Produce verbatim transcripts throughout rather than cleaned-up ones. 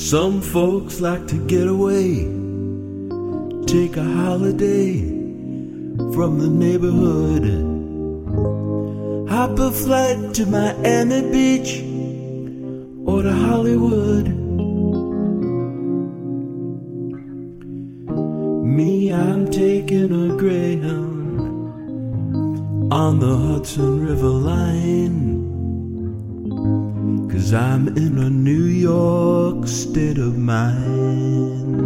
Some folks like to get away, take a holiday from the neighborhood, hop a flight to Miami Beach or to Hollywood. Me, I'm taking a Greyhound on the Hudson River line, 'cause I'm in a New York state of mind.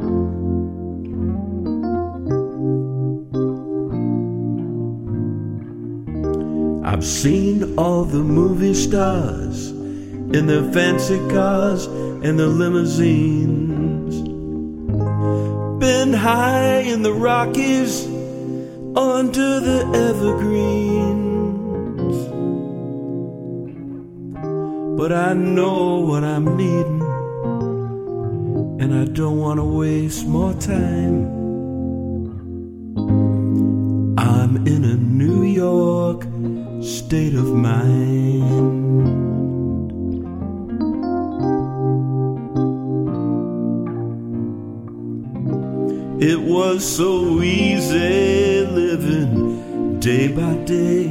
I've seen all the movie stars in their fancy cars and their limousines, been high in the Rockies under the evergreens. But I know what I'm needing, and I don't want to waste more time. I'm in a New York state of mind. It was so easy living day by day,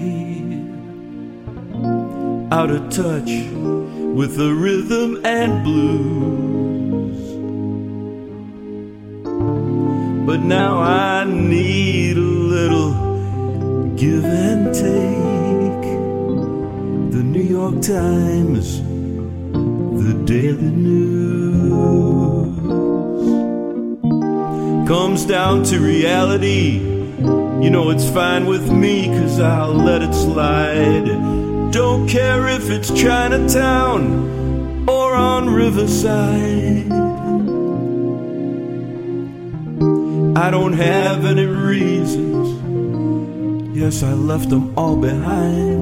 out of touch with the rhythm and blues. But now I need a little give and take. The New York Times, the Daily News, comes down to reality. You know it's fine with me, 'cause I'll let it slide. Don't care if it's Chinatown or on Riverside. I don't have any reasons. Yes, I left them all behind.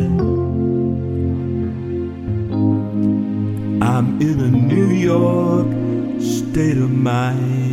I'm in a New York state of mind.